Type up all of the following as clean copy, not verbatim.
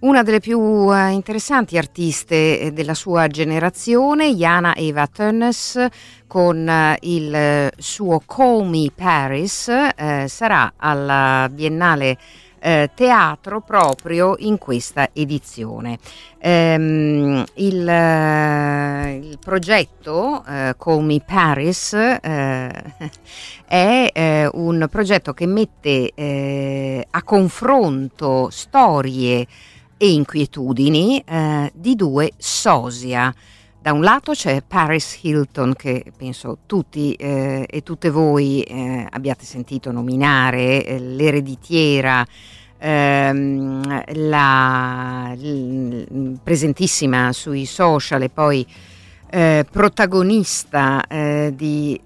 Una delle più interessanti artiste della sua generazione, Jana Eva Tönnes, con il suo Call Me Paris, sarà alla Biennale Teatro proprio in questa edizione. Il progetto Call Me Paris è un progetto che mette a confronto storie e inquietudini di due sosia. Da un lato c'è Paris Hilton, che penso tutti e tutte voi abbiate sentito nominare, l'ereditiera, presentissima sui social e poi protagonista di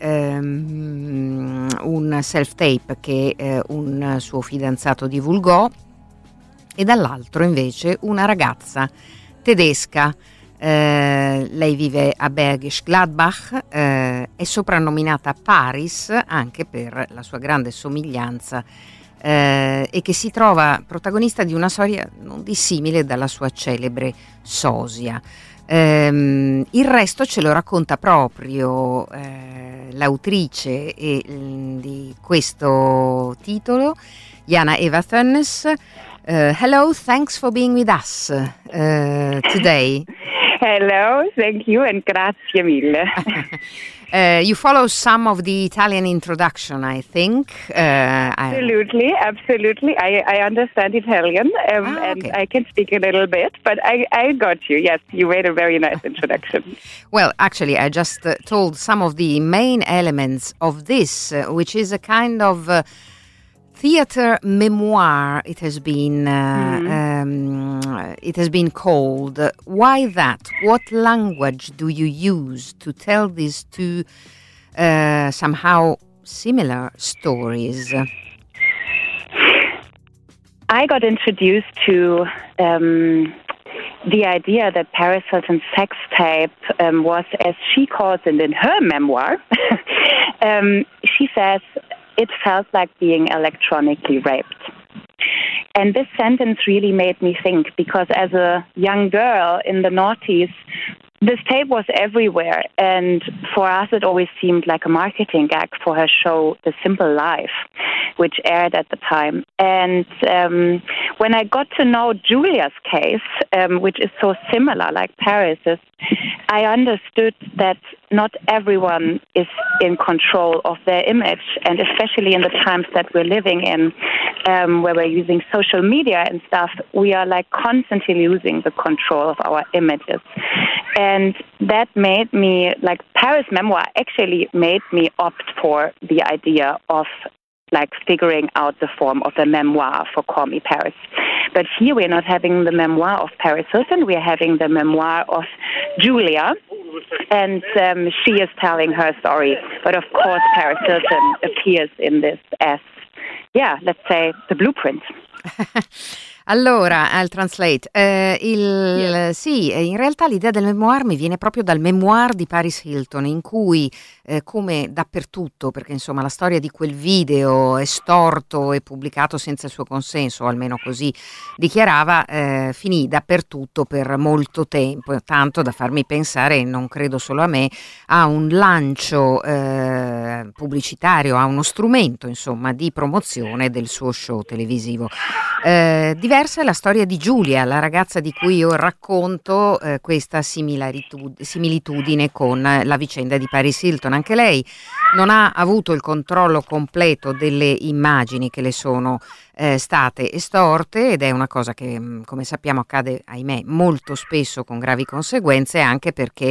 un self-tape che un suo fidanzato divulgò, e dall'altro invece una ragazza tedesca. Lei vive a Bergisch Gladbach, è soprannominata Paris anche per la sua grande somiglianza e che si trova protagonista di una storia non dissimile dalla sua celebre sosia. Il resto ce lo racconta proprio l'autrice di questo titolo, Jana Eva Tönnes. Hello, thanks for being with us today. Hello, thank you, and grazie mille. You follow some of the Italian introduction, I think. Absolutely. I understand Italian, okay. and I can speak a little bit, but I got you. Yes, you made a very nice introduction. Well, actually, I just told some of the main elements of this, which is a kind of theater memoir. It has been called. Why that? What language do you use to tell these two somehow similar stories? I got introduced to the idea that Paris Hilton's sex tape was, as she calls it in her memoir, she says, it felt like being electronically raped. And this sentence really made me think, because as a young girl in the noughties, this tape was everywhere. And for us, it always seemed like a marketing gag for her show, The Simple Life, which aired at the time. And when I got to know Julia's case, which is so similar like Paris's, I understood that not everyone is in control of their image, and especially in the times that we're living in, where we're using social media and stuff, we are like constantly losing the control of our images. And that made me, like Paris Memoir actually made me opt for the idea of like figuring out the form of the memoir for Call Me Paris. But here we're not having the memoir of Paris Hilton, we're having the memoir of Julia, and she is telling her story. But of course Paris Hilton appears in this as, let's say, the blueprint. Allora, I'll translate. Sì, in realtà l'idea del memoir mi viene proprio dal memoir di Paris Hilton, in cui, come dappertutto, perché insomma la storia di quel video estorto e pubblicato senza il suo consenso, o almeno così dichiarava, finì dappertutto per molto tempo, tanto da farmi pensare, non credo solo a me, a un lancio pubblicitario, a uno strumento, insomma, di promozione del suo show televisivo. Diversa è la storia di Giulia, la ragazza di cui io racconto questa similitudine con la vicenda di Paris Hilton. Anche lei non ha avuto il controllo completo delle immagini che le sono state estorte, ed è una cosa che, come sappiamo, accade, ahimè, molto spesso con gravi conseguenze, anche perché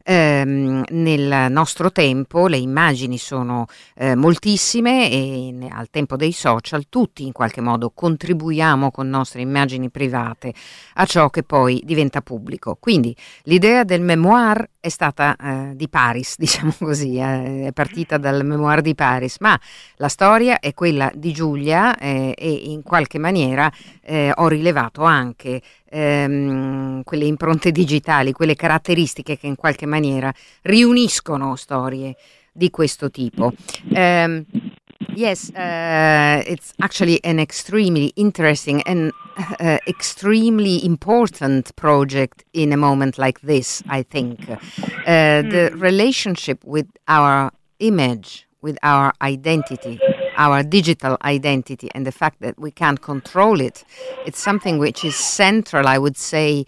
nel nostro tempo le immagini sono moltissime, e al tempo dei social tutti in qualche modo contribuiamo con nostre immagini private a ciò che poi diventa pubblico. Quindi l'idea del memoir è stata di Paris, diciamo così, è partita dal memoir di Paris, ma la storia è quella di Giulia, e in qualche maniera ho rilevato anche quelle impronte digitali, quelle caratteristiche che in qualche maniera riuniscono storie di questo tipo. Yes, it's actually an extremely interesting and extremely important project in a moment like this, I think. The relationship with our image, with our identity, our digital identity, and the fact that we can't control it, it's something which is central, I would say,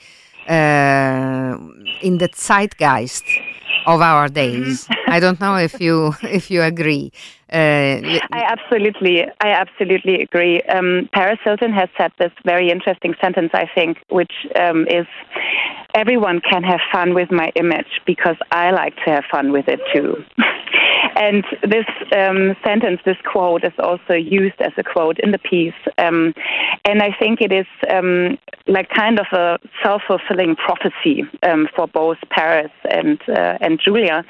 in the zeitgeist of our days. I don't know if you agree. I absolutely agree. Paris Hilton has said this very interesting sentence, I think, which is, everyone can have fun with my image because I like to have fun with it too. And this sentence, this quote, is also used as a quote in the piece. And I think it is like kind of a self-fulfilling prophecy for both Paris and Julia.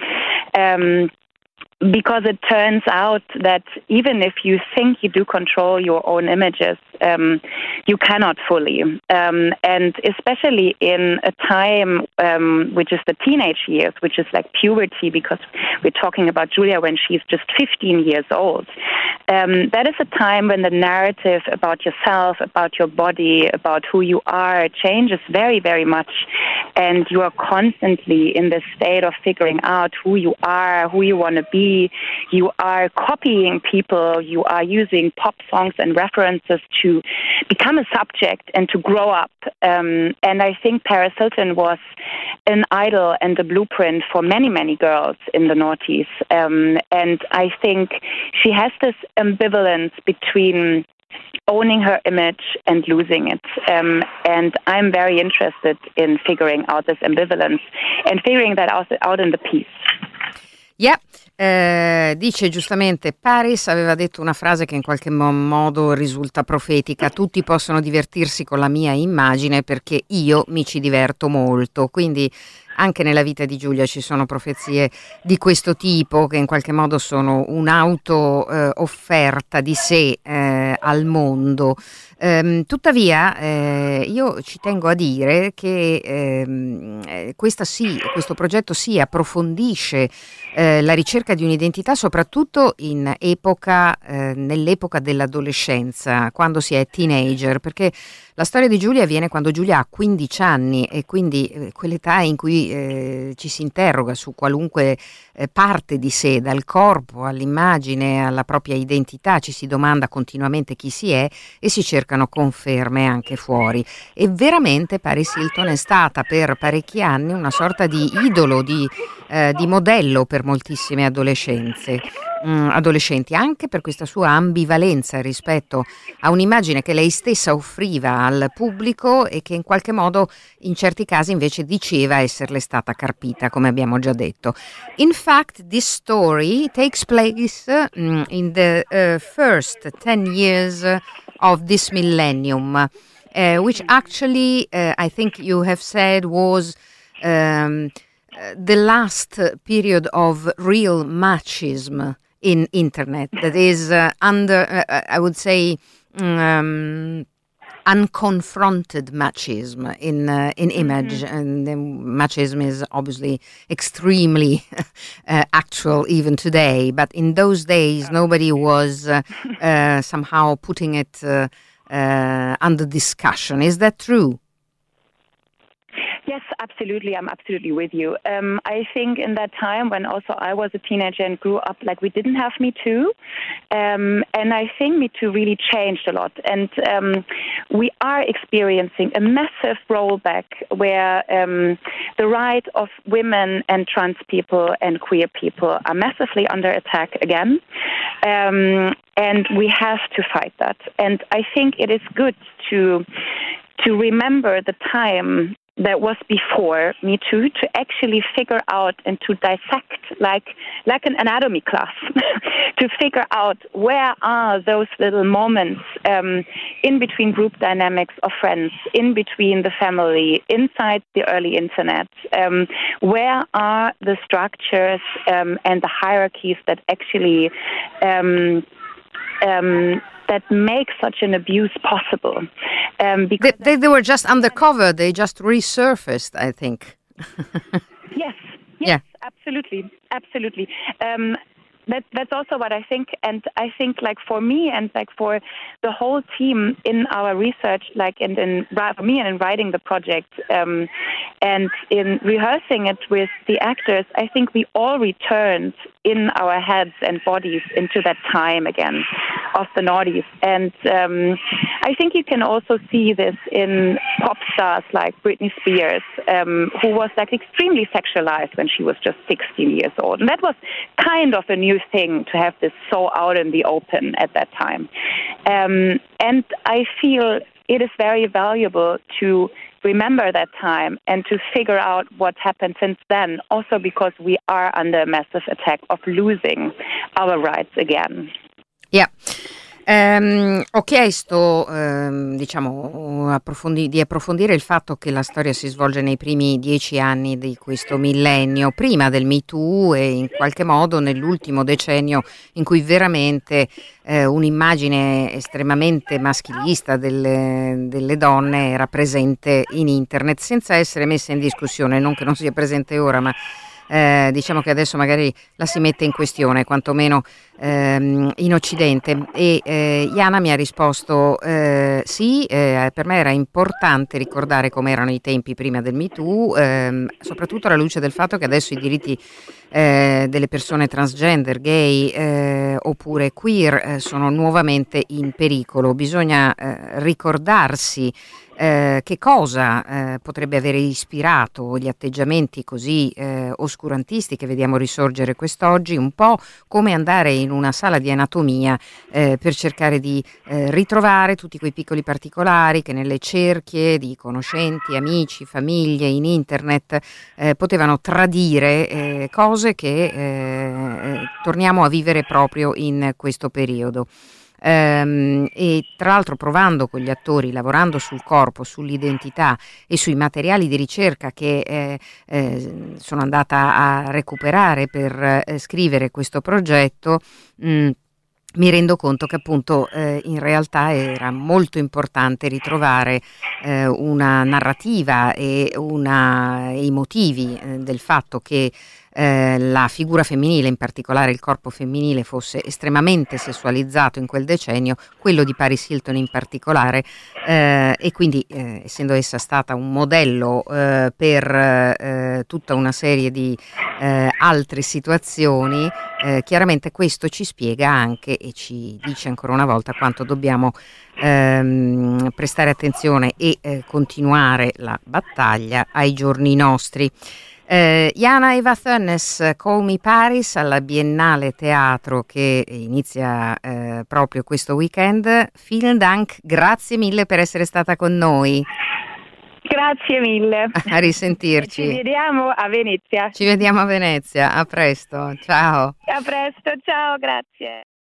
Because it turns out that even if you think you do control your own images, you cannot fully. And especially in a time which is the teenage years, which is like puberty, because we're talking about Julia when she's just 15 years old. That is a time when the narrative about yourself, about your body, about who you are changes very, very much. And you are constantly in this state of figuring out who you are, who you want to be. You are copying people. You are using pop songs and references to become a subject and to grow up. And I think Paris Hilton was an idol and a blueprint for many, many girls in the noughties. And I think she has this ambivalence between owning her image and losing it. And I'm very interested in figuring out this ambivalence and figuring that out in the piece. Yeah, dice giustamente Paris aveva detto una frase che in qualche modo risulta profetica: tutti possono divertirsi con la mia immagine perché io mi ci diverto molto. Quindi anche nella vita di Giulia ci sono profezie di questo tipo che in qualche modo sono un'auto offerta di sé al mondo. Tuttavia io ci tengo a dire che questo progetto approfondisce la ricerca di un'identità soprattutto nell'epoca dell'adolescenza, quando si è teenager, perché la storia di Giulia avviene quando Giulia ha 15 anni e quindi quell'età in cui ci si interroga su qualunque parte di sé, dal corpo all'immagine, alla propria identità, ci si domanda continuamente chi si è e si cercano conferme anche fuori. E veramente Paris Hilton è stata per parecchi anni una sorta di idolo, di modello per moltissime adolescenti, anche per questa sua ambivalenza rispetto a un'immagine che lei stessa offriva al pubblico e che in qualche modo in certi casi invece diceva esserle stata carpita, come abbiamo già detto. In fact, this story takes place in the first 10 years of this millennium, which actually I think you have said was the last period of real machism in internet, that is I would say unconfronted machism in image, and machism is obviously extremely actual even today, but in those days nobody was somehow putting it under discussion. Is that true? Yes, absolutely. I'm absolutely with you. I think in that time when also I was a teenager and grew up, like we didn't have Me Too. And I think Me Too really changed a lot. And we are experiencing a massive rollback where the right of women and trans people and queer people are massively under attack again. And we have to fight that. And I think it is good to remember the time that was before Me Too, to actually figure out and to dissect like an anatomy class, to figure out where are those little moments in between group dynamics of friends, in between the family, inside the early internet, where are the structures and the hierarchies that actually that make such an abuse possible. Because they were just undercover, they just resurfaced, I think. Yes, yeah. absolutely. that's also what I think, and I think like for me and like for the whole team in our research, like for me and in writing the project, and in rehearsing it with the actors, I think we all returned in our heads and bodies into that time again of the noughties. And I think you can also see this in pop stars like Britney Spears, who was like extremely sexualized when she was just 16 years old. And that was kind of a new thing to have this so out in the open at that time. And I feel it is very valuable to remember that time and to figure out what happened since then, also because we are under a massive attack of losing our rights again. Yeah. Ho chiesto di approfondire il fatto che la storia si svolge nei primi 10 anni di questo millennio, prima del Me Too e in qualche modo nell'ultimo decennio in cui veramente un'immagine estremamente maschilista delle donne era presente in internet senza essere messa in discussione, non che non sia presente ora, ma diciamo che adesso magari la si mette in questione, quantomeno in Occidente. E Jana mi ha risposto sì, per me era importante ricordare come erano i tempi prima del Me Too, soprattutto alla luce del fatto che adesso i diritti delle persone transgender, gay oppure queer sono nuovamente in pericolo. Bisogna ricordarsi che cosa potrebbe avere ispirato gli atteggiamenti così oscurantisti che vediamo risorgere quest'oggi, un po' come andare in una sala di anatomia per cercare di ritrovare tutti quei piccoli particolari che nelle cerchie di conoscenti, amici, famiglie, in internet potevano tradire cose che torniamo a vivere proprio in questo periodo. E tra l'altro provando con gli attori, lavorando sul corpo, sull'identità e sui materiali di ricerca che sono andata a recuperare per scrivere questo progetto, mi rendo conto che appunto in realtà era molto importante ritrovare una narrativa e i motivi del fatto che la figura femminile, in particolare il corpo femminile, fosse estremamente sessualizzato in quel decennio, quello di Paris Hilton in particolare, e quindi essendo essa stata un modello per tutta una serie di altre situazioni, chiaramente questo ci spiega anche e ci dice ancora una volta quanto dobbiamo prestare attenzione e continuare la battaglia ai giorni nostri. Jana Eva Thönnes, Call Me Paris, alla Biennale Teatro che inizia proprio questo weekend. Vielen Dank, grazie mille per essere stata con noi. Grazie mille. A risentirci. Ci vediamo a Venezia. Ci vediamo a Venezia, a presto, ciao. A presto, ciao, grazie.